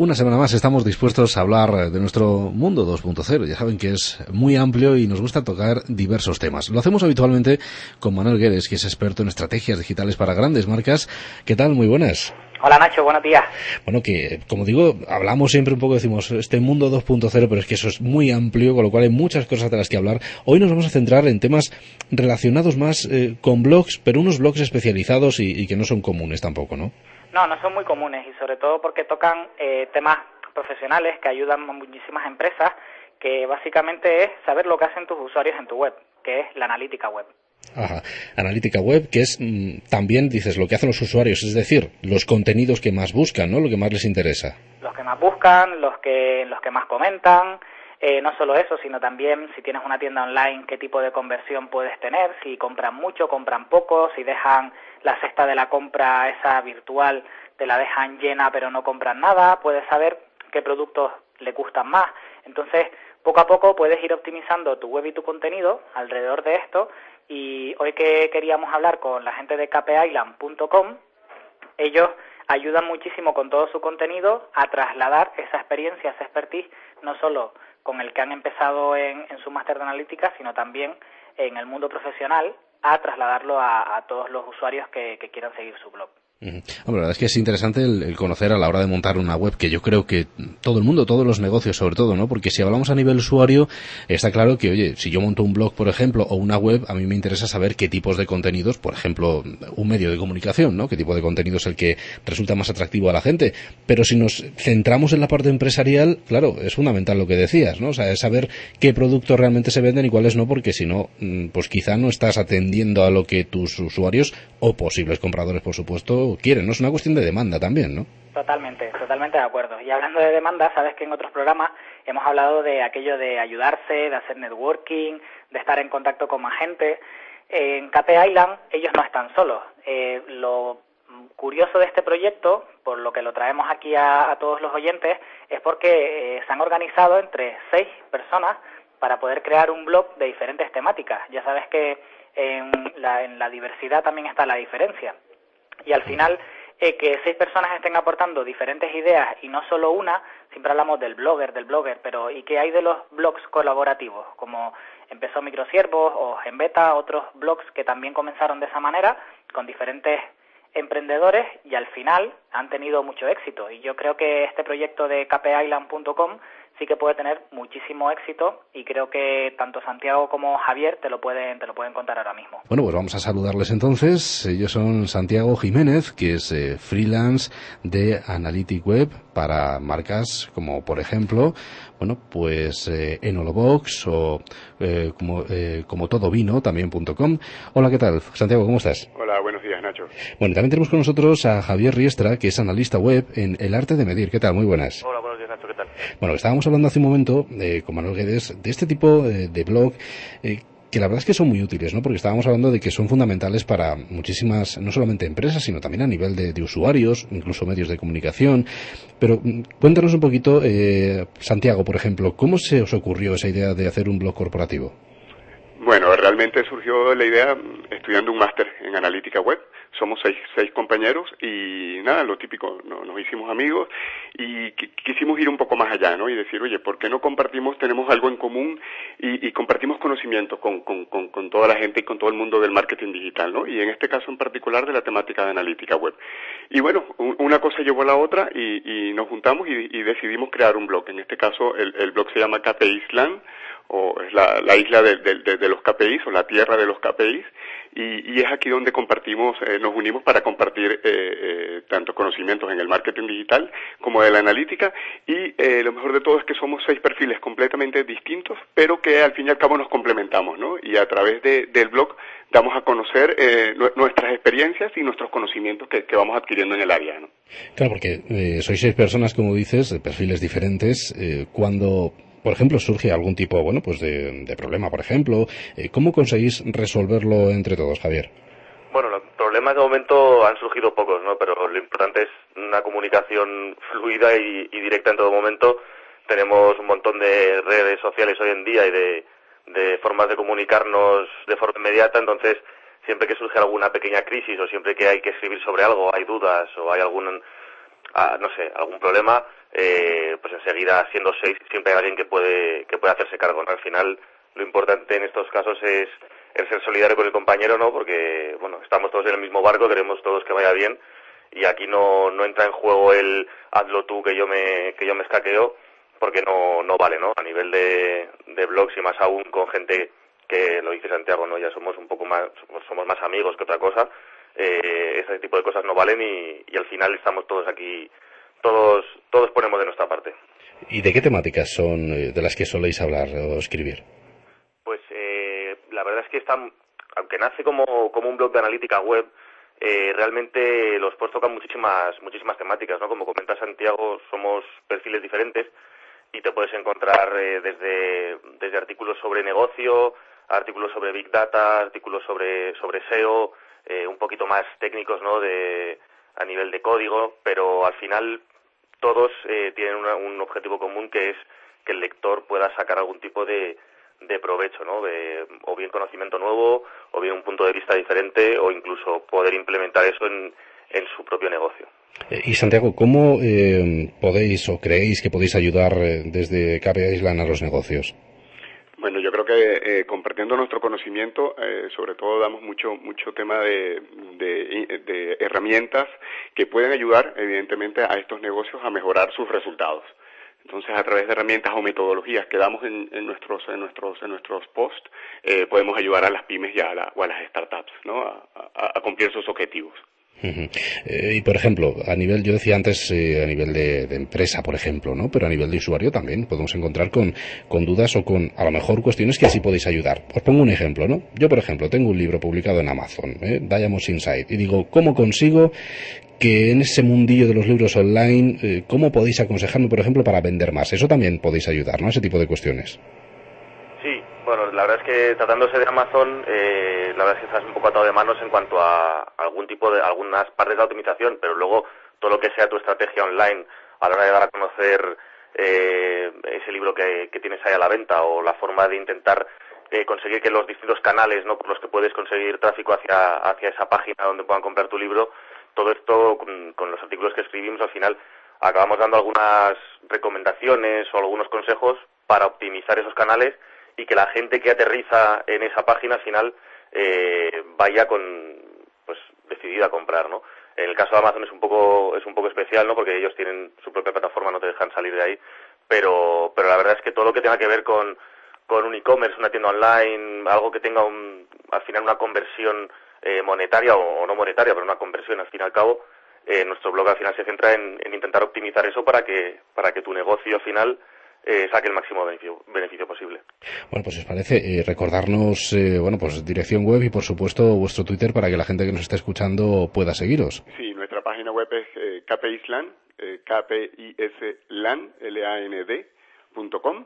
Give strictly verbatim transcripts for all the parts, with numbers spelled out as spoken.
Una semana más estamos dispuestos a hablar de nuestro mundo dos punto cero. Ya saben que es muy amplio y nos gusta tocar diversos temas. Lo hacemos habitualmente con Manuel Guedes, que es experto en estrategias digitales para grandes marcas. ¿Qué tal? Muy buenas. Hola Nacho, buenos días. Bueno, que como digo, hablamos siempre un poco, decimos, este mundo dos punto cero, pero es que eso es muy amplio, con lo cual hay muchas cosas de las que hablar. Hoy nos vamos a centrar en temas relacionados más eh, con blogs, pero unos blogs especializados y, y que no son comunes tampoco, ¿no? No, no son muy comunes y sobre todo porque tocan eh, temas profesionales que ayudan a muchísimas empresas, que básicamente es saber lo que hacen tus usuarios en tu web, que es la analítica web. Ajá, analítica web, que es mmm, también, dices, lo que hacen los usuarios, es decir, los contenidos que más buscan, ¿no? Lo que más les interesa. Los que más buscan, los que los que más comentan, eh, no solo eso, sino también si tienes una tienda online, qué tipo de conversión puedes tener, si compran mucho, compran poco, si dejan la cesta de la compra esa virtual, te la dejan llena pero no compran nada, puedes saber qué productos le gustan más. Entonces, poco a poco puedes ir optimizando tu web y tu contenido alrededor de esto. Y hoy que queríamos hablar con la gente de k p island punto com, ellos ayudan muchísimo con todo su contenido a trasladar esa experiencia, esa expertise, no solo con el que han empezado en, en su máster de analítica, sino también en el mundo profesional, a trasladarlo a, a todos los usuarios que, que quieran seguir su blog. Uh-huh. La verdad es que es interesante el, el conocer a la hora de montar una web, que yo creo que todo el mundo, todos los negocios sobre todo, ¿no? Porque si hablamos a nivel usuario, está claro que, oye, si yo monto un blog, por ejemplo, o una web, a mí me interesa saber qué tipos de contenidos, por ejemplo, un medio de comunicación, ¿no? Qué tipo de contenido es el que resulta más atractivo a la gente. Pero si nos centramos en la parte empresarial, claro, es fundamental lo que decías, ¿no? O sea, es saber qué productos realmente se venden y cuáles no, porque si no, pues quizá no estás atendiendo a lo que tus usuarios o posibles compradores, por supuesto, quieren, ¿no? Es una cuestión de demanda también, ¿no? Totalmente, totalmente de acuerdo. Y hablando de demanda, sabes que en otros programas hemos hablado de aquello de ayudarse, de hacer networking, de estar en contacto con más gente. En K P Island ellos no están solos. Eh, lo curioso de este proyecto, por lo que lo traemos aquí a, a todos los oyentes, es porque eh, se han organizado entre seis personas para poder crear un blog de diferentes temáticas. Ya sabes que en la, en la diversidad también está la diferencia. Y al final, eh, que seis personas estén aportando diferentes ideas y no solo una, siempre hablamos del blogger, del blogger, pero ¿y qué hay de los blogs colaborativos? Como empezó Microsiervos o Genbeta, otros blogs que también comenzaron de esa manera, con diferentes emprendedores y al final han tenido mucho éxito. Y yo creo que este proyecto de k p island punto com sí que puede tener muchísimo éxito y creo que tanto Santiago como Javier te lo pueden te lo pueden contar ahora mismo. Bueno, pues vamos a saludarles entonces. Ellos son Santiago Jiménez, que es eh, freelance de Analytic Web para marcas como, por ejemplo, bueno, pues eh, Enolobox o eh, como, eh, como Todo Vino, también punto com. Hola, ¿qué tal? Santiago, ¿cómo estás? Hola, buenos días, Nacho. Bueno, también tenemos con nosotros a Javier Riestra, que es analista web en El Arte de Medir. ¿Qué tal? Muy buenas. Hola, buenos días, Nacho, ¿qué tal? Bueno, estábamos hablando hace un momento eh, con Manuel Guedes de este tipo eh, de blog eh, que la verdad es que son muy útiles, ¿no? Porque estábamos hablando de que son fundamentales para muchísimas, no solamente empresas, sino también a nivel de, de usuarios, incluso medios de comunicación. Pero cuéntanos un poquito, eh, Santiago, por ejemplo, ¿cómo se os ocurrió esa idea de hacer un blog corporativo? Bueno, realmente surgió la idea estudiando un máster en analítica web. Somos seis, seis compañeros y nada, lo típico, no, nos hicimos amigos y qu- quisimos ir un poco más allá, ¿no? Y decir, oye, ¿por qué no compartimos, tenemos algo en común y, y compartimos conocimientos con, con, con, con toda la gente y con todo el mundo del marketing digital, ¿no? Y en este caso en particular de la temática de analítica web. Y bueno, un, una cosa llevó a la otra y, y nos juntamos y, y decidimos crear un blog. En este caso el, el blog se llama K P Island, o es la, la isla de, de, de, de los K P Is o la tierra de los K P Is y, y es aquí donde compartimos, eh, nos unimos para compartir eh, eh, tanto conocimientos en el marketing digital como de la analítica y eh, lo mejor de todo es que somos seis perfiles completamente distintos pero que al fin y al cabo nos complementamos, ¿no? Y a través de, del blog damos a conocer eh, nuestras experiencias y nuestros conocimientos que, que vamos adquiriendo en el área, ¿no? Claro, porque eh, sois seis personas, como dices, de perfiles diferentes. Eh, cuando, por ejemplo, surge algún tipo, bueno, pues de, de problema, por ejemplo, eh, ¿cómo conseguís resolverlo entre todos, Javier? Bueno, los problemas de momento han surgido pocos, ¿no? Pero lo importante es una comunicación fluida y, y directa en todo momento. Tenemos un montón de redes sociales hoy en día y de, de formas de comunicarnos de forma inmediata, entonces siempre que surge alguna pequeña crisis o siempre que hay que escribir sobre algo, hay dudas o hay algún, ah, no sé, algún problema, eh, pues enseguida siendo seis siempre hay alguien que puede que puede hacerse cargo, ¿no? Al final lo importante en estos casos es el ser solidario con el compañero, ¿no? Porque, bueno, estamos todos en el mismo barco, queremos todos que vaya bien y aquí no no entra en juego el hazlo tú que yo me que yo me escaqueo, porque no no vale, ¿no? A nivel de, de blogs y más aún con gente que, lo dice Santiago, ¿no? Ya somos un poco más, somos más amigos que otra cosa, eh, ese tipo de cosas no valen y, y al final estamos todos aquí, todos todos ponemos de nuestra parte. ¿Y de qué temáticas son eh, de las que soléis hablar o escribir? Pues eh, la verdad es que están, aunque nace como, como un blog de analítica web, eh, realmente los posts tocan muchísimas muchísimas temáticas, ¿no? Como comenta Santiago, somos perfiles diferentes y te puedes encontrar eh, desde desde artículos sobre negocio, artículos sobre Big Data, artículos sobre sobre S E O, eh, un poquito más técnicos, ¿no? De a nivel de código, pero al final todos eh, tienen una, un objetivo común, que es que el lector pueda sacar algún tipo de de provecho, ¿no? De, o bien conocimiento nuevo, o bien un punto de vista diferente, o incluso poder implementar eso en, en su propio negocio. Eh, y Santiago, ¿cómo eh, podéis o creéis que podéis ayudar eh, desde K P Island a los negocios? Bueno, yo creo que eh, compartiendo nuestro conocimiento, eh, sobre todo damos mucho mucho tema de, de, de herramientas que pueden ayudar, evidentemente, a estos negocios a mejorar sus resultados. Entonces, a través de herramientas o metodologías que damos en, en nuestros en nuestros en nuestros posts, eh, podemos ayudar a las pymes y a, la, o a las startups, ¿no? A, a, a cumplir sus objetivos. Uh-huh. Eh, y por ejemplo, a nivel, yo decía antes, eh, a nivel de, de empresa, por ejemplo, ¿no? Pero a nivel de usuario también podemos encontrar con, con dudas o con, a lo mejor, cuestiones que así podéis ayudar. Os pongo un ejemplo, ¿no? Yo, por ejemplo, tengo un libro publicado en Amazon, ¿eh? Diamonds Inside, y digo, ¿cómo consigo que en ese mundillo de los libros online, eh, cómo podéis aconsejarme, por ejemplo, para vender más? Eso también podéis ayudar, ¿no? Ese tipo de cuestiones. Sí, bueno, la verdad es que tratándose de Amazon, eh, la verdad es que estás un poco atado de manos en cuanto a algún tipo de, algunas partes de optimización, pero luego todo lo que sea tu estrategia online a la hora de dar a conocer eh, ese libro que, que tienes ahí a la venta, o la forma de intentar eh, conseguir que los distintos canales, ¿no?, por los que puedes conseguir tráfico hacia, hacia esa página donde puedan comprar tu libro, todo esto con, con los artículos que escribimos al final acabamos dando algunas recomendaciones o algunos consejos para optimizar esos canales y que la gente que aterriza en esa página al final eh, vaya con, pues, decidida a comprar, ¿no? En el caso de Amazon es un poco es un poco especial, ¿no? Porque ellos tienen su propia plataforma, no te dejan salir de ahí, pero pero la verdad es que todo lo que tenga que ver con con un e-commerce, una tienda online, algo que tenga un, al final una conversión eh, monetaria o, o no monetaria, pero una conversión al fin y al cabo, eh, nuestro blog al final se centra en, en intentar optimizar eso para que para que tu negocio al final Eh, saque el máximo beneficio, beneficio posible. Bueno, pues os parece eh, recordarnos, eh, bueno, pues dirección web y por supuesto vuestro Twitter para que la gente que nos está escuchando pueda seguiros. Sí, nuestra página web es eh, kpisland, eh, k p i s land, l a n d punto com,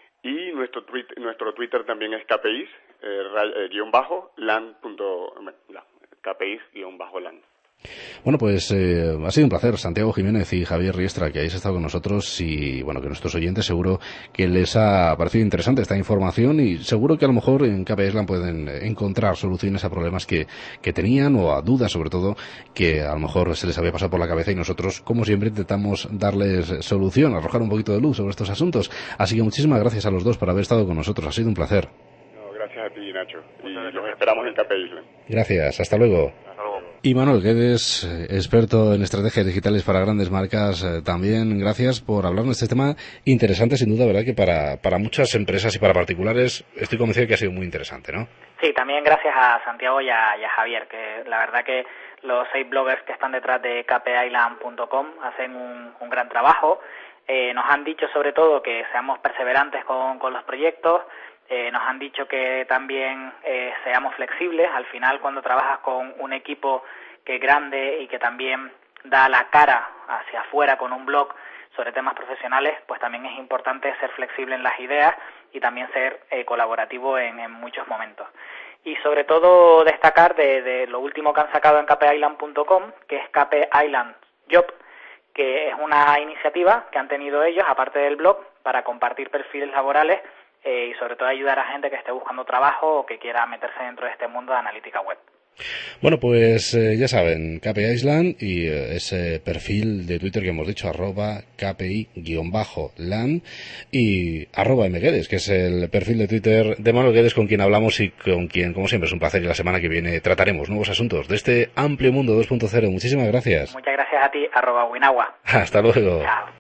y nuestro tweet, nuestro Twitter también es kpis, eh, eh, guión bajo, land punto, bueno, kpis guión bajo land. Bueno, pues eh, ha sido un placer, Santiago Jiménez y Javier Riestra, que hayáis estado con nosotros, y bueno, que nuestros oyentes seguro que les ha parecido interesante esta información, y seguro que a lo mejor en K P Island pueden encontrar soluciones a problemas que, que tenían, o a dudas sobre todo que a lo mejor se les había pasado por la cabeza, y nosotros, como siempre, intentamos darles solución, arrojar un poquito de luz sobre estos asuntos. Así que muchísimas gracias a los dos por haber estado con nosotros, ha sido un placer. No, gracias a ti, Nacho, y los esperamos en K P Island. Gracias, hasta luego. Y Manuel, que eres experto en estrategias digitales para grandes marcas, eh, también gracias por hablarnos de este tema interesante, sin duda, ¿verdad? Que para, para muchas empresas y para particulares estoy convencido de que ha sido muy interesante, ¿no? Sí, también gracias a Santiago y a, y a Javier, que la verdad que los seis bloggers que están detrás de k p island punto com hacen un, un gran trabajo. Eh, nos han dicho sobre todo que seamos perseverantes con, con los proyectos. Eh, nos han dicho que también eh, seamos flexibles. Al final, cuando trabajas con un equipo que es grande y que también da la cara hacia afuera con un blog sobre temas profesionales, pues también es importante ser flexible en las ideas y también ser eh, colaborativo en, en muchos momentos. Y sobre todo destacar de, de lo último que han sacado en k p island punto com, que es K P Island Job, que es una iniciativa que han tenido ellos, aparte del blog, para compartir perfiles laborales eh, y sobre todo ayudar a gente que esté buscando trabajo o que quiera meterse dentro de este mundo de analítica web. Bueno, pues eh, ya saben, K P I Island y eh, ese perfil de Twitter que hemos dicho, arroba K P I-LAN y arroba mguedes, que es el perfil de Twitter de Manuel Guedes, con quien hablamos y con quien, como siempre, es un placer, y la semana que viene trataremos nuevos asuntos de este amplio mundo dos punto cero. Muchísimas gracias. Muchas gracias a ti, arroba Winagua. Hasta luego. Chao.